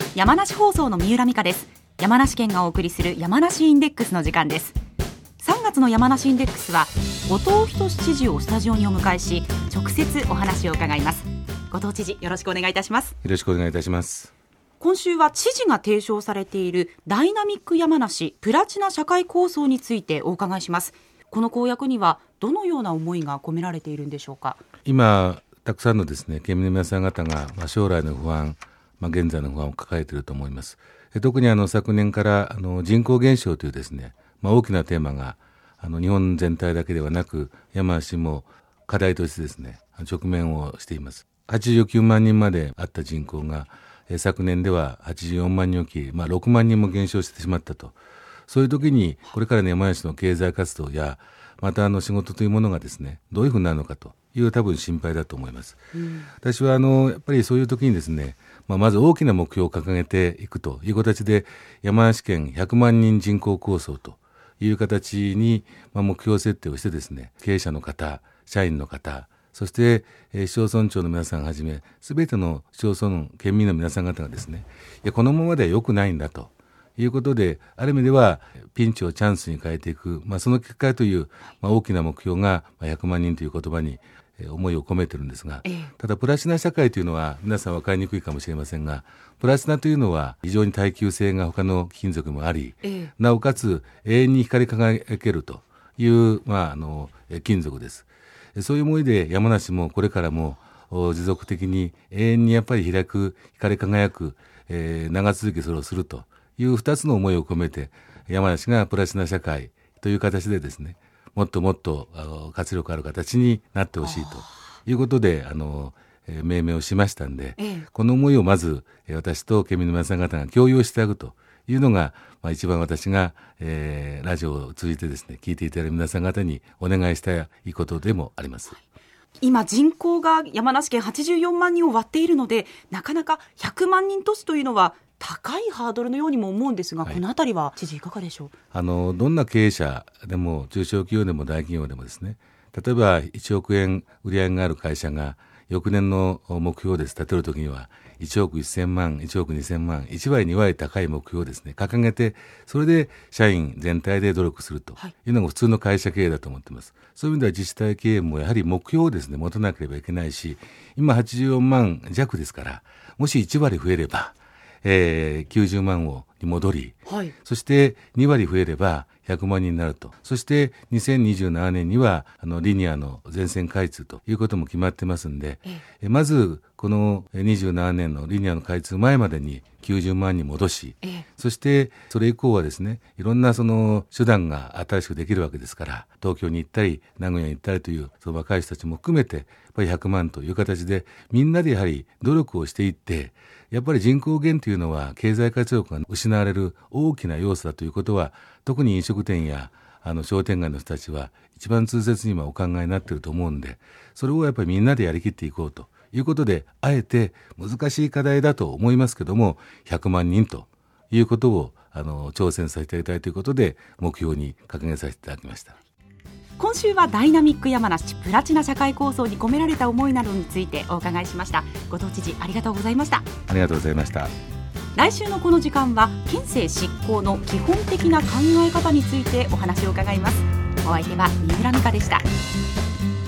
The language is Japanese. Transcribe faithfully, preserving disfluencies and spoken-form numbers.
山梨放送の三浦美香です。山梨県がお送りする山梨インデックスの時間です。さんがつの山梨インデックスは後藤仁知事をスタジオにお迎えし、直接お話を伺います。後藤知事、よろしくお願いいたします。 よろしくお願いいたします。 今週は知事が提唱されているダイナミック山梨プラチナ社会構想についてお伺いします。この公約にはどのような思いが込められているんでしょうか。 今たくさんのですね県民の皆さん方が、まあ、将来の不安、まあ、現在の不安を抱えていると思います。特にあの昨年からあの人口減少というですね、まあ、大きなテーマがあの日本全体だけではなく山梨も課題としてですね直面をしています。はちじゅうきゅうまんにんまであった人口が昨年でははちじゅうよんまんにんを切り、まあ、ろくまんにんも減少してしまったと。そういう時にこれからの山梨の経済活動やまたあの仕事というものがですねどういうふうになるのかという多分心配だと思います、うん、私はあのやっぱりそういう時にですね、まあ、まず大きな目標を掲げていくという形で山梨県ひゃくまんにん人口構想という形に、まあ、目標設定をしてですね経営者の方、社員の方、そして、えー、市町村長の皆さんをはじめすべての市町村県民の皆さん方がですねいやこのままでは良くないんだということで、ある意味ではピンチをチャンスに変えていく、まあ、その結果という、まあ、大きな目標がひゃくまんにんという言葉に思いを込めてるんですが、ただプラチナ社会というのは皆さん分かりにくいかもしれませんが、プラチナというのは非常に耐久性が他の貴金属もあり、なおかつ永遠に光り輝けるという、まあ、あの金属です。そういう思いで山梨もこれからも持続的に永遠にやっぱり開く光り輝く、えー、長続きそれをするという二つの思いを込めて山梨がプラチナ社会という形でですねもっともっと活力ある形になってほしいということであの、えー、命名をしましたんで、ええ、この思いをまず私と県民の皆さん方が共有していただくというのが、まあ、一番私が、えー、ラジオを通じてですね聞いていただいた皆さん方にお願いしたいことでもあります。 今人口が山梨県はちじゅうよんまんにんを割っているのでなかなかひゃくまんにん都市というのは高いハードルのようにも思うんですが、はい、このあたりは知事いかがでしょう。 あのどんな経営者でも中小企業でも大企業でもですね例えばいちおくえん売り上げがある会社が翌年の目標です立てるときにはいちおくせんまん、いちおくにせんまん、いちわりにわり高い目標をですね掲げてそれで社員全体で努力するというのが普通の会社経営だと思っています、はい、そういう意味では自治体経営もやはり目標をですね持たなければいけないし今はちじゅうよんまんじゃくですからもしいちわり増えればえー、きゅうじゅうまんをに戻り、はい、そしてにわり増えればひゃくまんにんになると。そしてにせんにじゅうななねんにはあのリニアの全線開通ということも決まってますんで、ええ、まずこのにじゅうななねんのリニアの開通前までにきゅうじゅうまんに戻し、ええ、そしてそれ以降はですねいろんなその手段が新しくできるわけですから東京に行ったり名古屋に行ったりというその若い人たちも含めてやっぱりひゃくまんという形でみんなでやはり努力をしていってやっぱり人口減というのは経済活力が失われる大きな要素だということは特に飲食店やあの商店街の人たちは一番痛切に今お考えになっていると思うんでそれをやっぱりみんなでやりきっていこうということであえて難しい課題だと思いますけどもひゃくまんにんということをあの挑戦させていただきたいということで目標に掲げさせていただきました。 今週はダイナミック山梨プラチナ社会構想に込められた思いなどについてお伺いしました。後藤知事ありがとうございました。 ありがとうございました。 来週のこの時間は県政執行の基本的な考え方についてお話を伺います。お相手は三浦美香でした。